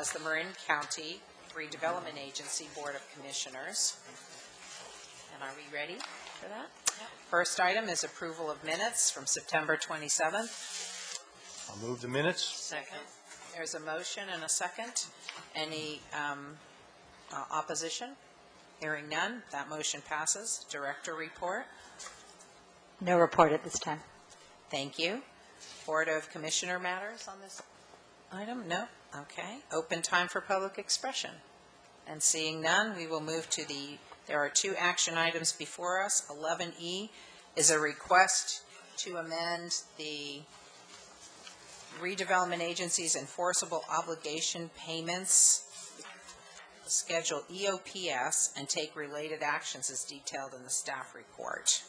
as the Marin County Redevelopment Agency Board of Commissioners. And are we ready for that? Yep. First item is approval of minutes from September 27th. I'll move the minutes. Second. There's a motion and a second. Any opposition? Hearing none, that motion passes. Director report. No report at this time. Thank you. Board of Commissioner matters on this item? No? Okay. Open time for public expression. And seeing none, we will move to there are two action items before us. 11E is a request to amend the Redevelopment Agency's enforceable obligation payments schedule EOPS and take related actions as detailed in the staff report.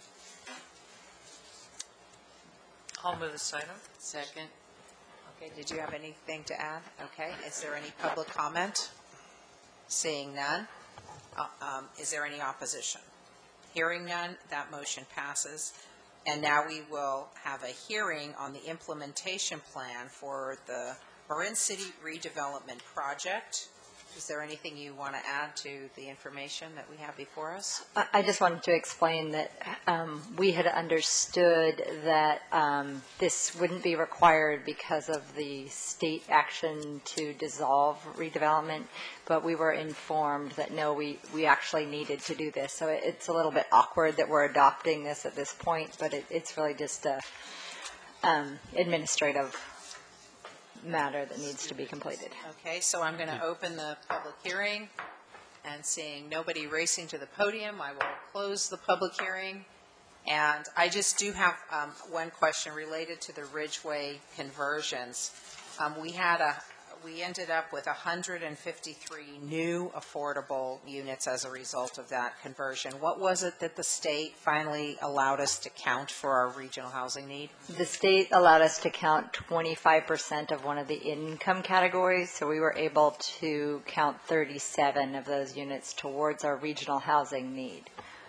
I'll move this item. Second. Okay, did you have anything to add? Okay, is there any public comment? Seeing none. Is there any opposition? Hearing none, that motion passes. And now we will have a hearing on the implementation plan for the Marin City redevelopment project. Is there anything you want to add to the information that we have before us? I just wanted to explain that we had understood that this wouldn't be required because of the state action to dissolve redevelopment, but we were informed that no, we actually needed to do this. So it's a little bit awkward that we're adopting this at this point, but it's really just a administrative matter that needs to be completed. Okay, so I'm going to open the public hearing, and seeing nobody racing to the podium, I will close the public hearing. And I just do have one question related to the Ridgeway conversions. We ended up with 153 new affordable units as a result of that conversion. What was it that the state finally allowed us to count for our regional housing need? The state allowed us to count 25% of one of the income categories, so we were able to count 37 of those units towards our regional housing need.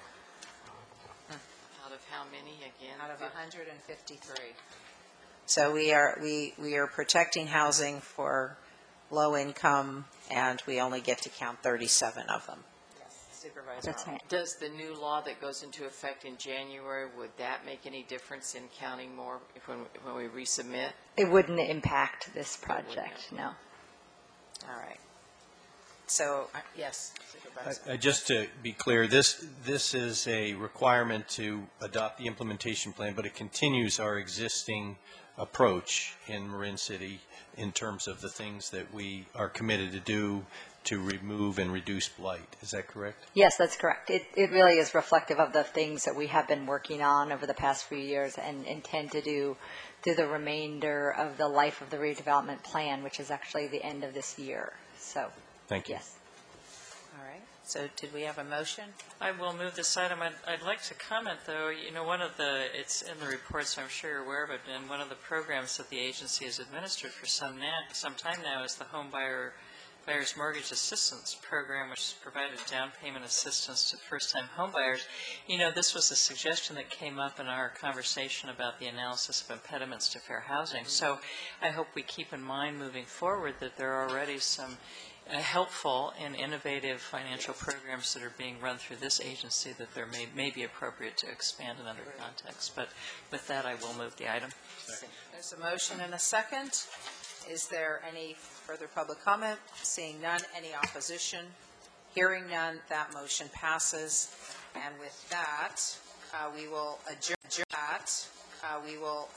Out of how many again? Out of 153. So we are protecting housing for low income, and we only get to count 37 of them. Yes, Supervisor. That's right. Does the new law that goes into effect in January, would that make any difference in counting more when we resubmit? It wouldn't impact this project, no. All right. So, yes, Supervisor. Just to be clear, this is a requirement to adopt the implementation plan, but it continues our existing approach in Marin City in terms of the things that we are committed to do to remove and reduce blight. Is that correct? Yes, that's correct. It really is reflective of the things that we have been working on over the past few years and intend to do through the remainder of the life of the redevelopment plan, which is actually the end of this year. So, thank you. Yes. All right. So did we have a motion? I will move this item. I'd like to comment, though, it's in the report, so I'm sure you're aware of it, and one of the programs that the agency has administered for some time now is the Home Buyer's Mortgage Assistance Program, which has provided down payment assistance to first-time home buyers. This was a suggestion that came up in our conversation about the analysis of impediments to fair housing. So I hope we keep in mind moving forward that there are already some helpful and innovative financial programs that are being run through this agency that there may be appropriate to expand in other contexts. But with that, I will move the item. There's a motion and a second. Is there any further public comment? Seeing none, any opposition? Hearing none, that motion passes. And with that, we will adjourn.